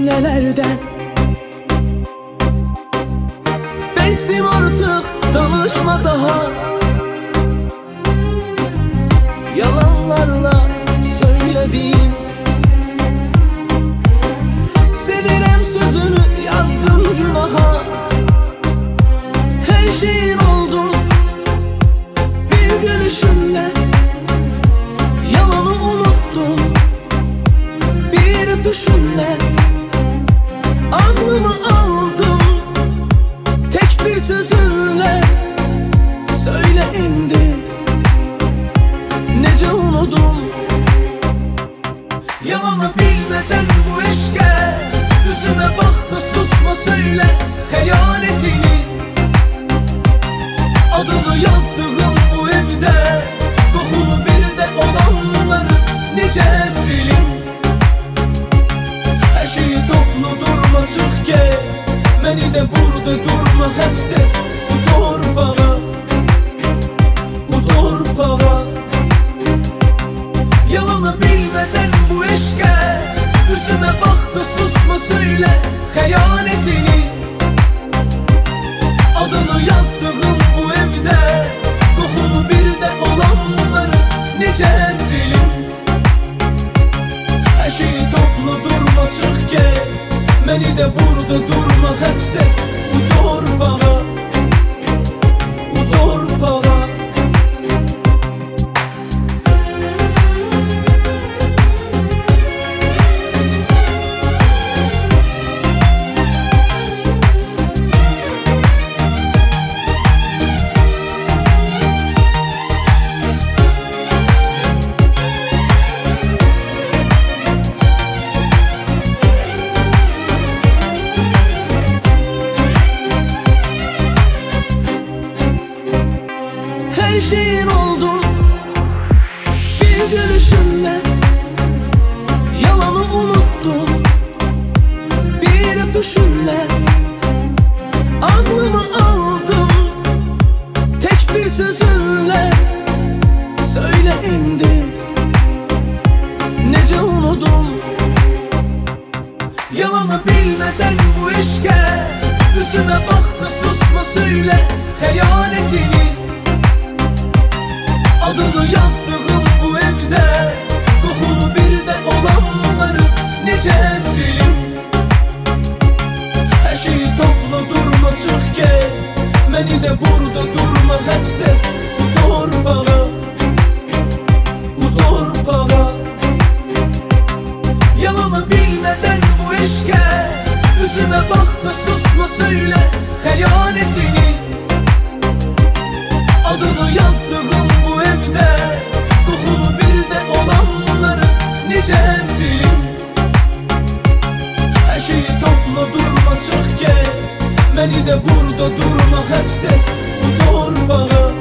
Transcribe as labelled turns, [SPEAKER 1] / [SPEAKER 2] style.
[SPEAKER 1] cümlelerden. Bezdim artık danışma daha, yalanlarla söylediğim. Sevirem sözünü yazdım günaha. Her şeyin oldum bir gülüşünle. Yalanı unuttum bir öpüşünle. Aklımı aldım tek bir sözünle. Söyle indi nece unudum. Yalanı bilmeden bu eşke yüzüme baktı, susma söyle hayanetini. Adını yazdığım bu evde kokulu bir de olanları nice silin. Her şeyi toplu durma, çık git. Beni de burada durma, hepset bu torpağa, bu torpağa. Yalanı bilmeden bu eşke yüzüme baktı, susma söyle hayanetini. Adını yazdığım bu evde kokulu bir de olanları nice silin. Her şeyi toplu durma, çık git. Beni de burada durma, hepset bu torpağa, bu torpağa. Her şeyin oldum bir gülüşünle. Yalanı unuttum bir öpüşünle. Aklımı aldım tek bir sözünle. Söyle indi nece unudum. Yalanı bilmeden bu eşke yüzüme baktı, susma söyle hayanetini. Adını yazdığım bu evde kokulu bir de olanları nice silin. Her şeyi topla durma, çık git. Beni de burada durma, hepset bu torpağa, bu torpağa. Yalanı bilmeden bu eşke yüzüme baktı, susma söyle hayanetini. Adını yazdığım bu evde kokulu bir de olanları nice silin. Her şeyi topla durma, çık git. Beni de burada durma, hepset bu torpağa,